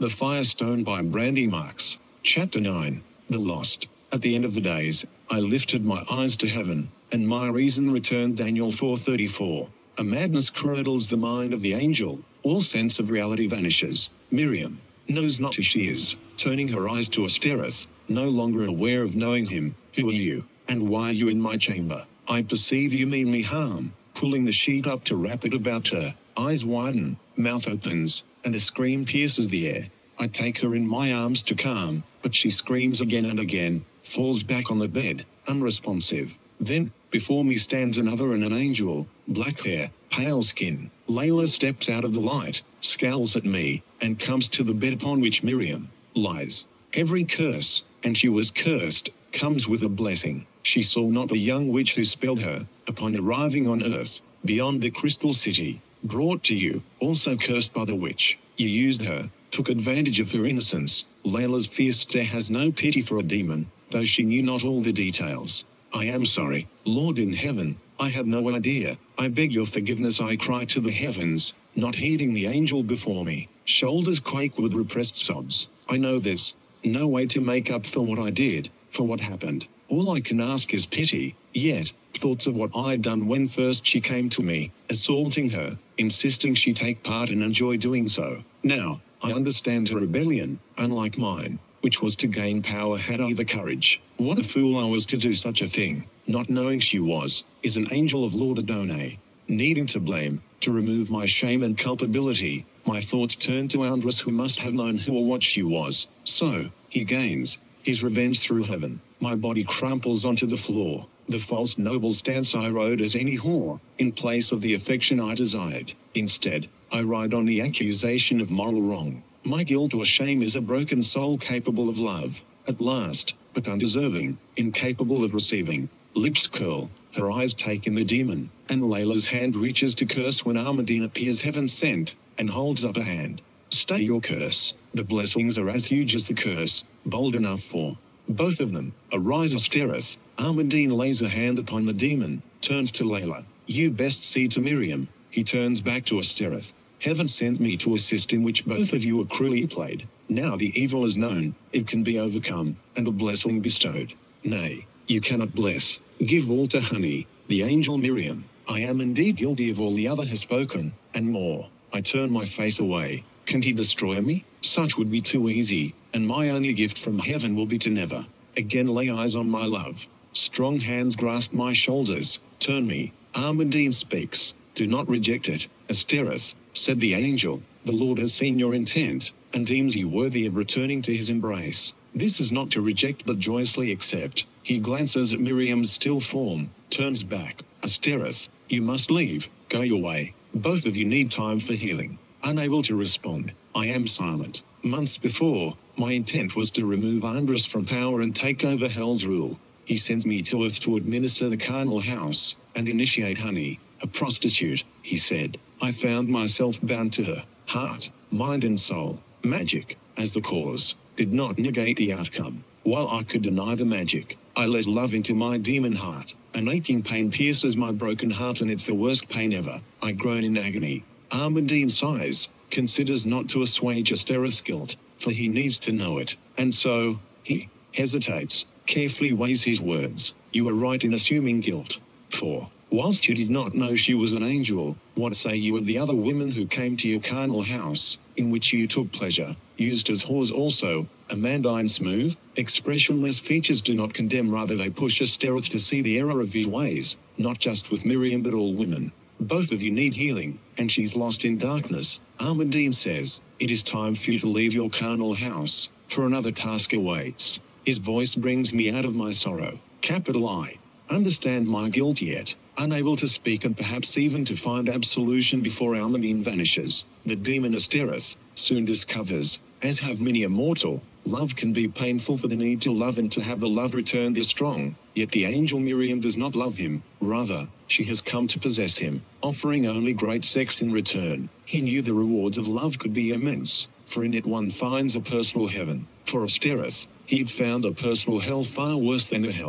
The Firestone by Brandy Marks. Chapter 9. The Lost. At the end of the days, I lifted my eyes to heaven, and my reason returned. Daniel 4:34. A madness curdles the mind of the angel, all sense of reality vanishes. Miriam knows not who she is, turning her eyes to Astereth, no longer aware of knowing him. Who are you, and why are you in my chamber? I perceive you mean me harm. Pulling the sheet up to wrap it about her, eyes widen, mouth opens, and a scream pierces the air. I take her in my arms to calm, but she screams again and again, falls back on the bed, unresponsive. Then, before me stands another and an angel, black hair, pale skin. Layla steps out of the light, scowls at me, and comes to the bed upon which Miriam lies. Every curse, and she was cursed, comes with a blessing. She saw not the young witch who spelled her, upon arriving on earth, beyond the crystal city, brought to you, also cursed by the witch. You used her, took advantage of her innocence. Layla's fierce stare has no pity for a demon, though she knew not all the details. I am sorry, Lord in heaven, I had no idea. I beg your forgiveness, I cry to the heavens, not heeding the angel before me. Shoulders quake with repressed sobs. I know there's no way to make up for what I did, for what happened. All I can ask is pity. Yet, thoughts of what I'd done when first she came to me, assaulting her, insisting she take part and enjoy doing so. Now, I understand her rebellion, unlike mine, which was to gain power had I the courage. What a fool I was to do such a thing, not knowing she is an angel of Lord Adonai. Needing to blame, to remove my shame and culpability, my thoughts turn to Andras, who must have known who or what she was. So, he gains his revenge through heaven. My body crumples onto the floor. The false noble stance I rode as any whore, in place of the affection I desired. Instead, I ride on the accusation of moral wrong. My guilt or shame is a broken soul capable of love, at last, but undeserving, incapable of receiving. Lips curl, her eyes take in the demon, and Layla's hand reaches to curse when Armadine appears heaven sent, and holds up a hand. Stay your curse. The blessings are as huge as the curse, bold enough for both of them. Arise, Astereth. Armadine lays a hand upon the demon, turns to Layla. You best see to Miriam. He turns back to Astereth. Heaven sent me to assist, in which both of you are cruelly played. Now the evil is known, it can be overcome, and the blessing bestowed. Nay, you cannot bless. Give all to honey, the angel Miriam. I am indeed guilty of all the other has spoken, and more. I turn my face away. Can he destroy me? Such would be too easy, and my only gift from heaven will be to never again lay eyes on my love. Strong hands grasp my shoulders. Turn me. Armadine speaks. Do not reject it, Astereth, said the angel. The Lord has seen your intent, and deems you worthy of returning to his embrace. This is not to reject but joyously accept. He glances at Miriam's still form, turns back. Astereth, you must leave. Go your way. Both of you need time for healing. Unable to respond, I am silent. Months before, my intent was to remove Andras from power and take over Hell's rule. He sends me to Earth to administer the carnal house, and initiate Honey, a prostitute, he said. I found myself bound to her, heart, mind and soul. Magic, as the cause, did not negate the outcome. While I could deny the magic, I let love into my demon heart. An aching pain pierces my broken heart, and it's the worst pain ever. I groan in agony. Armadine sighs, considers not to assuage Astereth's guilt, for he needs to know it, and so, he hesitates, carefully weighs his words. You are right in assuming guilt. For, whilst you did not know she was an angel, what say you of the other women who came to your carnal house, in which you took pleasure, used as whores also? Amandine smooth, expressionless features do not condemn, rather they push Astereth to see the error of his ways, not just with Miriam but all women. Both of you need healing, and she's lost in darkness. Armadine says, it is time for you to leave your carnal house, for another task awaits. His voice brings me out of my sorrow. Capital I. Understand my guilt yet, unable to speak and perhaps even to find absolution before Armadine vanishes. The demon Astereth soon discovers, as have many a mortal, love can be painful, for the need to love and to have the love returned is strong. Yet the angel Miriam does not love him, rather, she has come to possess him, offering only great sex in return. He knew the rewards of love could be immense, for in it one finds a personal heaven. For Astereth, he'd found a personal hell far worse than a hell.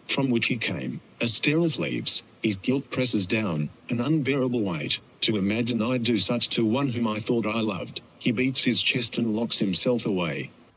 from which he came, austere as leaves, his guilt presses down, an unbearable weight, to imagine I'd do such to one whom I thought I loved. He beats his chest and locks himself away.